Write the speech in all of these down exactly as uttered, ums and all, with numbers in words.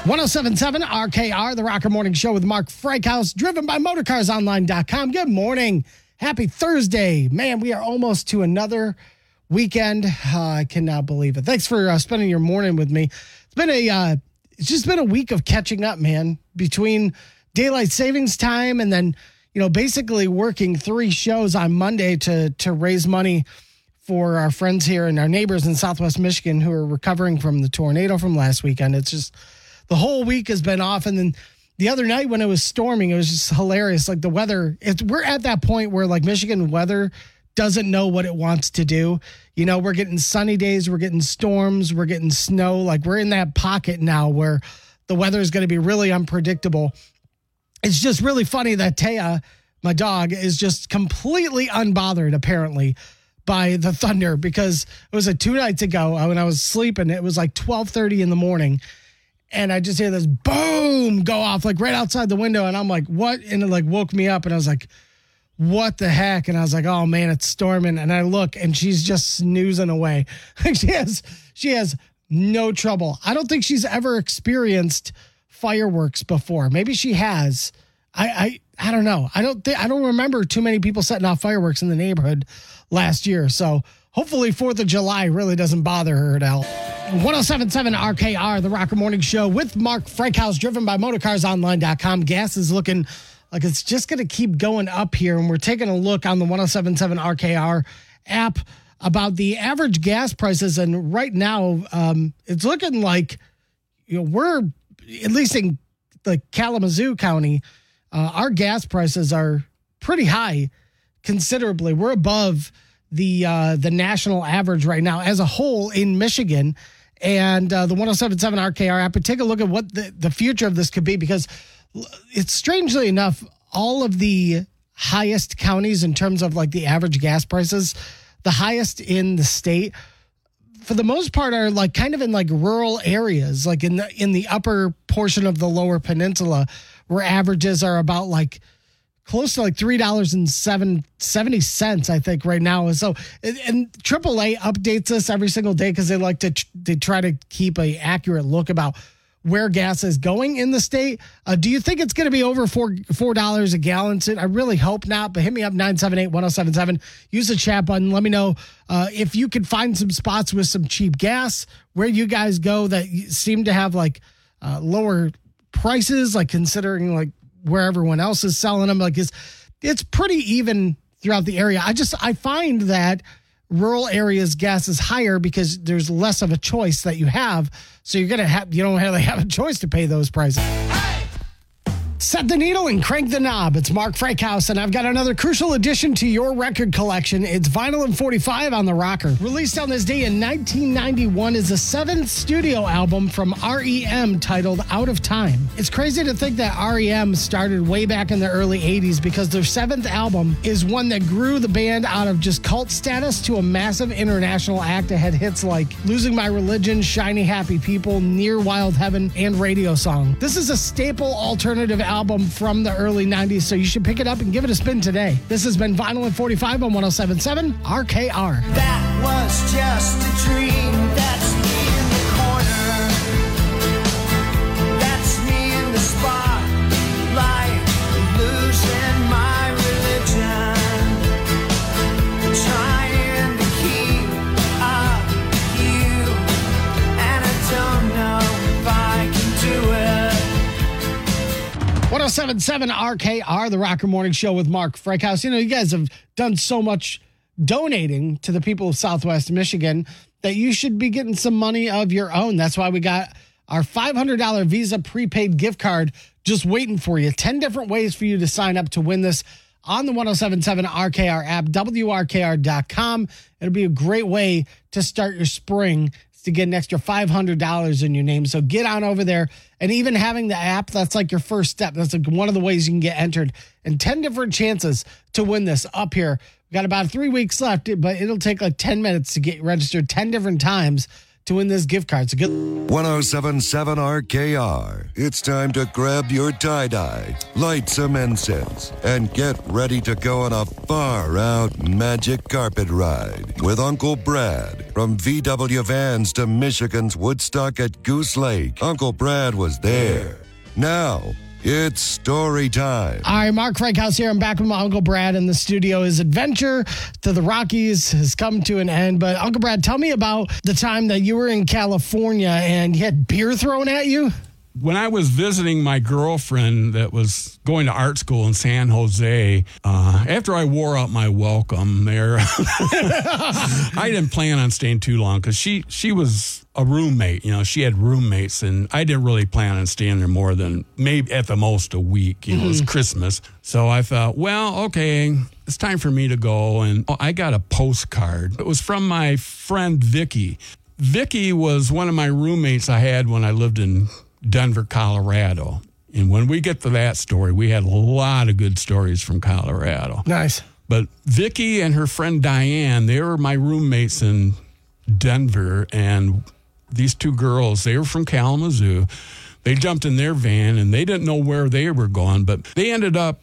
one oh seven point seven R K R, the Rocker Morning Show with Mark Frankhouse, driven by motorcars online dot com. Good morning. Happy Thursday. Man, we are almost to another weekend. Uh, I cannot believe it. Thanks for uh, spending your morning with me. It's been a, uh, it's just been a week of catching up, man, between daylight savings time and then, you know, basically working three shows on Monday to, to raise money for our friends here and our neighbors in Southwest Michigan who are recovering from the tornado from last weekend. It's just, the whole week has been off. And then the other night when it was storming, it was just hilarious. Like the weather, it's, we're at that point where like Michigan weather doesn't know what it wants to do. You know, we're getting sunny days, we're getting storms, we're getting snow. Like we're in that pocket now where the weather is going to be really unpredictable. It's just really funny that Taya, my dog, is just completely unbothered apparently by the thunder, because it was a two nights ago when I was sleeping. It was like twelve thirty in the morning. And I just hear this boom go off like right outside the window. And I'm like, what? And it like woke me up and I was like, what the heck? And I was like, oh man, it's storming. And I look and she's just snoozing away. she has, she has no trouble. I don't think she's ever experienced fireworks before. Maybe she has. I, I, I don't know. I don't think, I don't remember too many people setting off fireworks in the neighborhood last year. So hopefully fourth of July really doesn't bother her at all. one oh seven point seven R K R, the Rocker Morning Show with Mark Frankhouse, driven by motorcars online dot com. Gas is looking like it's just going to keep going up here. And we're taking a look on the one oh seven point seven R K R app about the average gas prices. And right now, um, it's looking like, you know, we're, at least in the Kalamazoo County, uh, our gas prices are pretty high considerably. We're above the uh, the national average right now as a whole in Michigan. And uh, the one oh seven point seven R K R app, and take a look at what the, the future of this could be, because it's strangely enough, all of the highest counties in terms of like the average gas prices, the highest in the state, for the most part, are like kind of in like rural areas, like in the in the upper portion of the Lower Peninsula, where averages are about like close to like three dollars and seventy cents, I think, right now. So, and triple A updates this every single day because they like to they try to keep a accurate look about where gas is going in the state. Uh, do you think it's going to be over four four dollars a gallon soon? I really hope not. But hit me up nine seven eight, one oh seven seven. Use the chat button. Let me know uh, if you can find some spots with some cheap gas where you guys go that seem to have like uh, lower prices, like considering like where everyone else is selling them. Like it's, it's pretty even throughout the area. I just, I find that rural areas gas is higher because there's less of a choice that you have. So you're going to have, you don't really have a choice to pay those prices. Hey! Set the needle and crank the knob. It's Mark Frankhouse, and I've got another crucial addition to your record collection. It's Vinyl and forty-five on the Rocker. Released on this day in nineteen ninety-one is the seventh studio album from R E M titled Out of Time. It's crazy to think that R E M started way back in the early eighties, because their seventh album is one that grew the band out of just cult status to a massive international act that had hits like Losing My Religion, Shiny Happy People, Near Wild Heaven, and Radio Song. This is a staple alternative album album from the early nineties, so you should pick it up and give it a spin today. This has been Vinyl and forty-five on one oh seven point seven R K R. That was just a dream. That's me in the corner. That's me in the spotlight, losing my religion, trying to keep up with you, and I don't know if I can do it. one oh seven point seven R K R, the Rocker Morning Show with Mark Frankhouse. You know, you guys have done so much donating to the people of Southwest Michigan that you should be getting some money of your own. That's why we got our five hundred dollars Visa prepaid gift card just waiting for you. ten different ways for you to sign up to win this on the one oh seven point seven R K R app, W R K R dot com. It'll be a great way to start your spring, to get an extra five hundred dollars in your name. So get on over there. And even having the app, that's like your first step. That's like one of the ways you can get entered. And ten different chances to win this up here. We've got about three weeks left, but it'll take like ten minutes to get registered ten different times to win this gift card. So good. one oh seven point seven R K R. It's time to grab your tie-dye, light some incense, and get ready to go on a far-out magic carpet ride with Uncle Brad. From V W Vans to Michigan's Woodstock at Goose Lake, Uncle Brad was there. Now, it's story time. All right, Mark Frankhouse here. I'm back with my Uncle Brad in the studio. His adventure to the Rockies has come to an end. But Uncle Brad, tell me about the time that you were in California and you had beer thrown at you. When I was visiting my girlfriend that was going to art school in San Jose, uh, after I wore out my welcome there, I didn't plan on staying too long because she, she was a roommate. You know, she had roommates, and I didn't really plan on staying there more than maybe at the most a week. You know, mm-hmm. It was Christmas. So I thought, well, okay, it's time for me to go. And I got a postcard. It was from my friend Vicky. Vicky was one of my roommates I had when I lived in Denver, Colorado. And when we get to that story, we had a lot of good stories from Colorado. Nice. But Vicky and her friend Diane, they were my roommates in Denver. And these two girls, they were from Kalamazoo. They jumped in their van, and they didn't know where they were going, but they ended up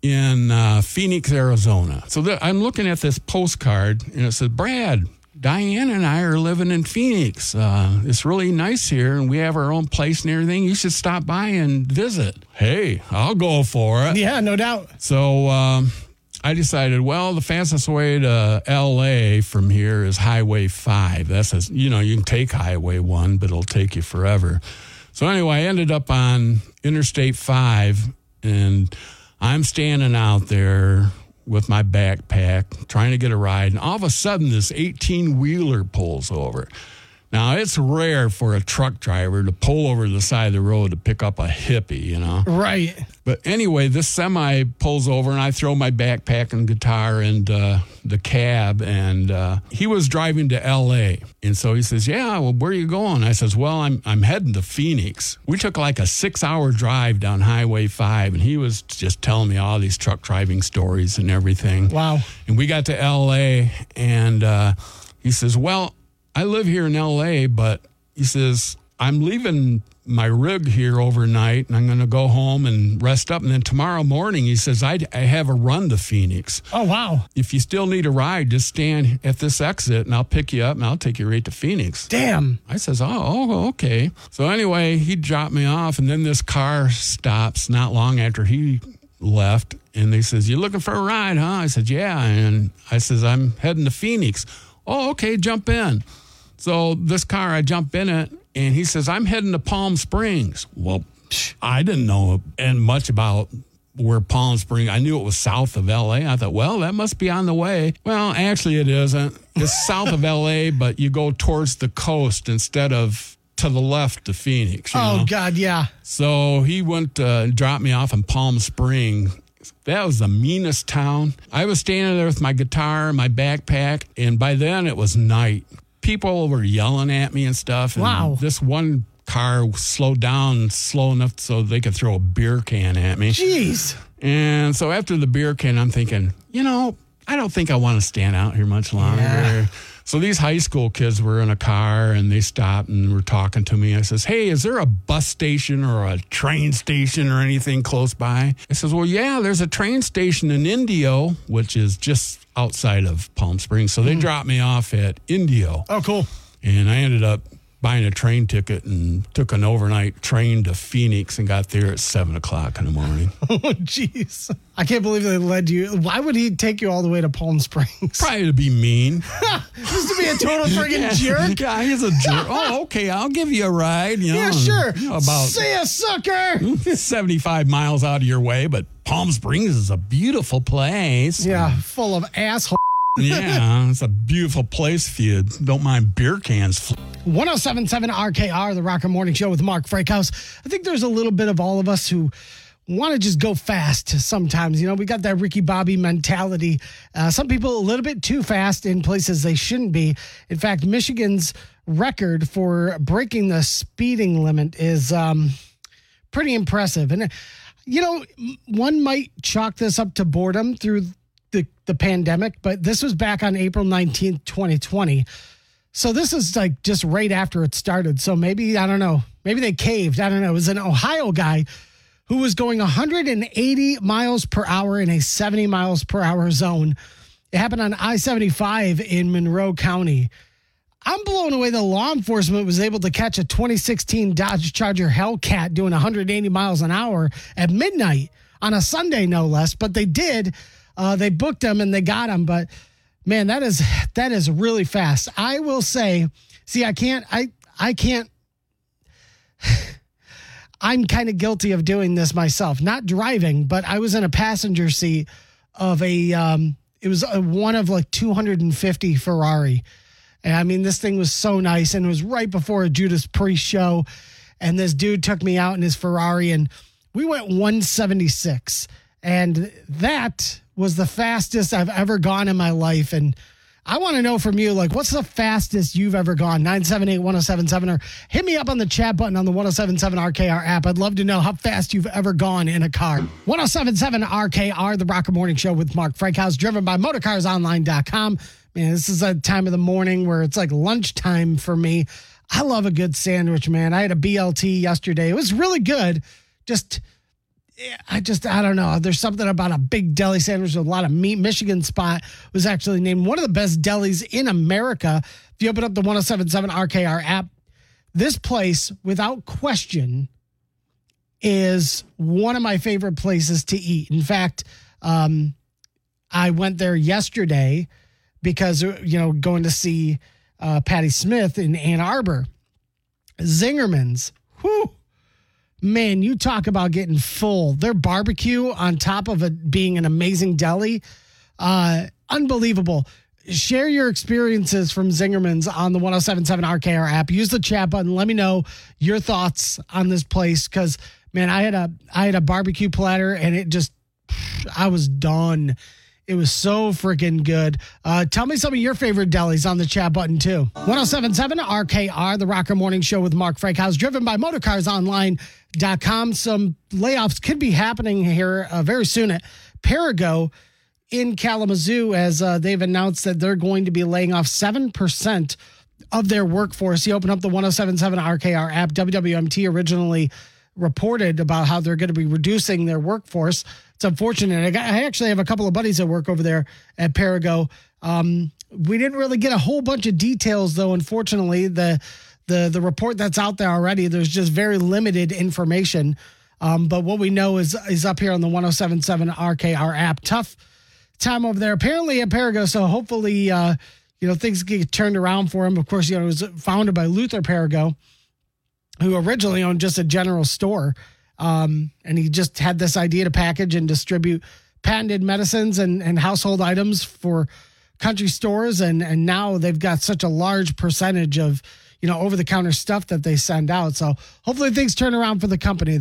in uh, Phoenix, Arizona. So th- I'm looking at this postcard, and it says, Brad, Diane and I are living in Phoenix. Uh, it's really nice here, and we have our own place and everything. You should stop by and visit. Hey, I'll go for it. Yeah, no doubt. So um, I decided, well, the fastest way to L A from here is Highway five. That's, a, you know, you can take Highway one, but it'll take you forever. So anyway, I ended up on Interstate five, and I'm standing out there with my backpack, trying to get a ride, and all of a sudden this eighteen-wheeler pulls over. Now, it's rare for a truck driver to pull over to the side of the road to pick up a hippie, you know? Right. But anyway, this semi pulls over, and I throw my backpack and guitar in uh, the cab, and uh, he was driving to L A. And so he says, yeah, well, where are you going? I says, well, I'm I'm heading to Phoenix. We took like a six-hour drive down Highway five, and he was just telling me all these truck driving stories and everything. Wow. And we got to L A, and uh, he says, well, I live here in L A, but he says, I'm leaving my rig here overnight, and I'm going to go home and rest up. And then tomorrow morning, he says, I, I have a run to Phoenix. Oh, wow. If you still need a ride, just stand at this exit, and I'll pick you up, and I'll take you right to Phoenix. Damn. I says, oh, oh, okay. So anyway, he dropped me off, and then this car stops not long after he left, and they says, you looking for a ride, huh? I said, yeah. And I says, I'm heading to Phoenix. Oh, okay, jump in. So this car, I jump in it, and he says, I'm heading to Palm Springs. Well, I didn't know and much about where Palm Springs. I knew it was south of L A. I thought, well, that must be on the way. Well, actually, it isn't. It's south of L A, but you go towards the coast instead of to the left to Phoenix. You oh, know? God, yeah. So he went uh, and dropped me off in Palm Springs. That was the meanest town. I was standing there with my guitar and my backpack, and by then it was night. People were yelling at me and stuff. And wow. This one car slowed down slow enough so they could throw a beer can at me. Jeez. And so after the beer can, I'm thinking, you know, I don't think I want to stand out here much longer. Yeah. So these high school kids were in a car, and they stopped and were talking to me. I says, hey, is there a bus station or a train station or anything close by? I says, well, yeah, there's a train station in Indio, which is just outside of Palm Springs. So they mm. dropped me off at Indio. Oh, cool. And I ended up buying a train ticket and took an overnight train to Phoenix and got there at seven o'clock in the morning. Oh, jeez. I can't believe they led you. Why would he take you all the way to Palm Springs? Probably to be mean. Just to be a total friggin' yeah, jerk? Yeah, he's a jerk. Oh, okay, I'll give you a ride. You know, yeah, sure. You know, about see ya, sucker. seventy-five miles out of your way, but Palm Springs is a beautiful place. Yeah, full of asshole. Yeah, it's a beautiful place if you don't mind beer cans. one oh seven point seven R K R, the Rocker Morning Show with Mark Frankhouse. I think there's a little bit of all of us who want to just go fast sometimes. You know, we got that Ricky Bobby mentality. Uh, some people a little bit too fast in places they shouldn't be. In fact, Michigan's record for breaking the speeding limit is um, pretty impressive. And, you know, one might chalk this up to boredom through the, the pandemic, but this was back on April nineteenth, twenty twenty. So this is like just right after it started. So maybe, I don't know, maybe they caved. I don't know. It was an Ohio guy who was going one hundred eighty miles per hour in a seventy miles per hour zone. It happened on I seventy-five in Monroe County. I'm blown away that law enforcement was able to catch a twenty sixteen Dodge Charger Hellcat doing one hundred eighty miles an hour at midnight on a Sunday, no less. But they did. Uh, they booked him and they got him. But man, that is that is really fast. I will say, see, I can't, I I can't. I'm kind of guilty of doing this myself, not driving, but I was in a passenger seat of a, um, it was a, one of like two hundred fifty Ferrari. And I mean, this thing was so nice. And it was right before a Judas Priest show. And this dude took me out in his Ferrari and we went one seventy-six. And that was the fastest I've ever gone in my life. And I want to know from you, like, what's the fastest you've ever gone? nine seven eight, one oh seven seven, or hit me up on the chat button on the one oh seven seven R K R app. I'd love to know how fast you've ever gone in a car. one oh seven seven R K R, the Rocker Morning Show with Mark Frankhouse, driven by motorcars online dot com. Man, this is a time of the morning where it's like lunchtime for me. I love a good sandwich, man. I had a B L T yesterday. It was really good. Just... I just, I don't know. There's something about a big deli sandwich with a lot of meat. Michigan Spot was actually named one of the best delis in America. If you open up the one oh seven seven R K R app, this place, without question, is one of my favorite places to eat. In fact, um, I went there yesterday because, you know, going to see uh, Patti Smith in Ann Arbor. Zingerman's. Whew. Man, you talk about getting full. Their barbecue on top of it being an amazing deli. Uh, unbelievable. Share your experiences from Zingerman's on the one oh seven seven R K R app. Use the chat button. Let me know your thoughts on this place. Cause man, I had a, I had a barbecue platter and it just, I was done. It was so freaking good. Uh, tell me some of your favorite delis on the chat button, too. one oh seven seven R K R, the Rocker Morning Show with Mark Frankhouse, driven by motorcars online dot com. Some layoffs could be happening here uh, very soon at Perigo in Kalamazoo, as uh, they've announced that they're going to be laying off seven percent of their workforce. You open up the one oh seven seven R K R app. W W M T originally reported about how they're going to be reducing their workforce. It's unfortunate. I, got, I actually have a couple of buddies that work over there at Perigo. Um, we didn't really get a whole bunch of details, though. Unfortunately, the the the report that's out there already, there's just very limited information. Um, but what we know is is up here on the one oh seven seven R K R app. Tough time over there, apparently at Perigo. So hopefully, uh, you know, things get turned around for him. Of course, you know, it was founded by Luther Perigo, who originally owned just a general store. Um, and he just had this idea to package and distribute patented medicines and, and household items for country stores. And, and now they've got such a large percentage of, you know, over-the-counter stuff that they send out. So hopefully things turn around for the company.